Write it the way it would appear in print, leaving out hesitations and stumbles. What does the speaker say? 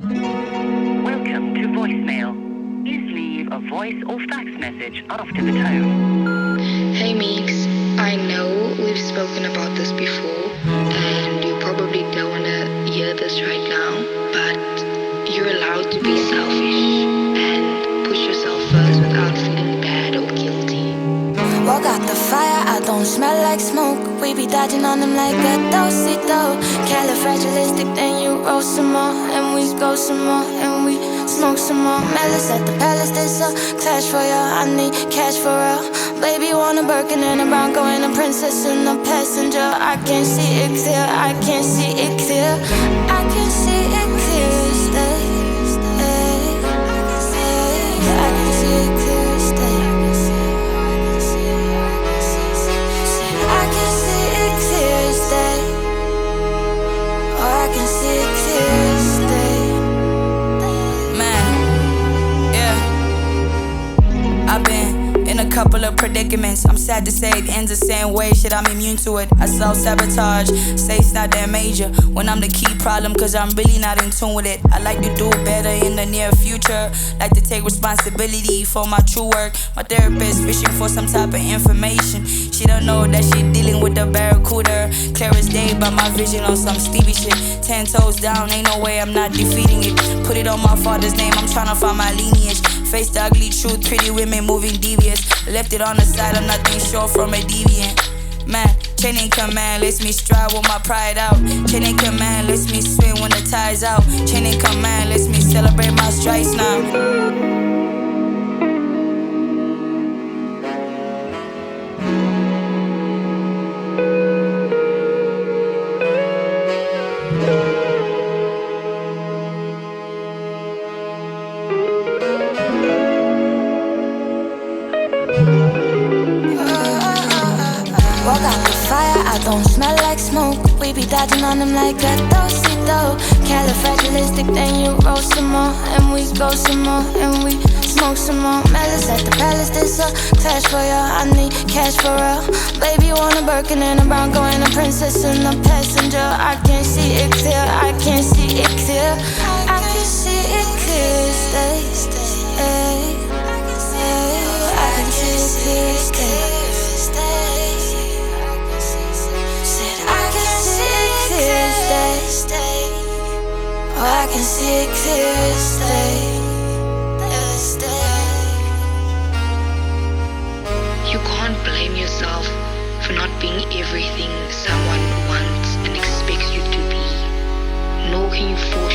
Welcome to voicemail. Please leave a voice or fax message after the tone. Hey Meeks, I know we've spoken about this before, and you probably don't want to hear this right now, but you're allowed to be selfish and push yourself first without feeling bad or guilty. Walk out the fire, I don't smell like smoke. We be dodging on them like a do-si-do. Califragilistic, then you roll some more, and we go some more, and we smoke some more. Malice at the palace, there's a clash for ya. I need cash for real. Baby want a Birkin and a Bronco and a princess and a passenger. I can see it clear, I can see it clear. I can see it clear, stay, stay, stay. I can see it clear, stay. I can see it clear, stay. Or I can see it clear, stay. Man, yeah. I've been in a couple of predicaments. I'm sad to say it ends the same way. Shit, I'm immune to it. I self-sabotage, say it's not that major when I'm the key problem, cause I'm really not in tune with it. I like to do better in the near future. Like to take responsibility for my true work. My therapist fishing for some type of information. She don't know that she dealing with the barracuda. Clear as day by my vision on some Stevie shit. 10 toes down, ain't no way I'm not defeating it. Put it on my father's name, I'm tryna find my lineage. Face the ugly truth, pretty women moving devious. Left it on the side, I'm nothing short from a deviant. Man, chain in command lets me stride with my pride out. Chain in command lets me swing when the tide's out. Chain in command lets me celebrate my strikes now. Walk out the fire, I don't smell like smoke. We be dodging on them like a do-si-do. Califragilistic, then you roll some more, and we go some more, and we smoke some more. Malice at the palace, there's a clash for ya. I need cash for real. Baby want a Birkin and a Bronco and a princess and a passenger. I can see it clear, I can see it clear. I can see it clear, stay, stay. I can see it clear, stay. Oh, I can see it clear, stay, stay. You can't blame yourself for not being everything someone wants and expects you to be. Nor can you force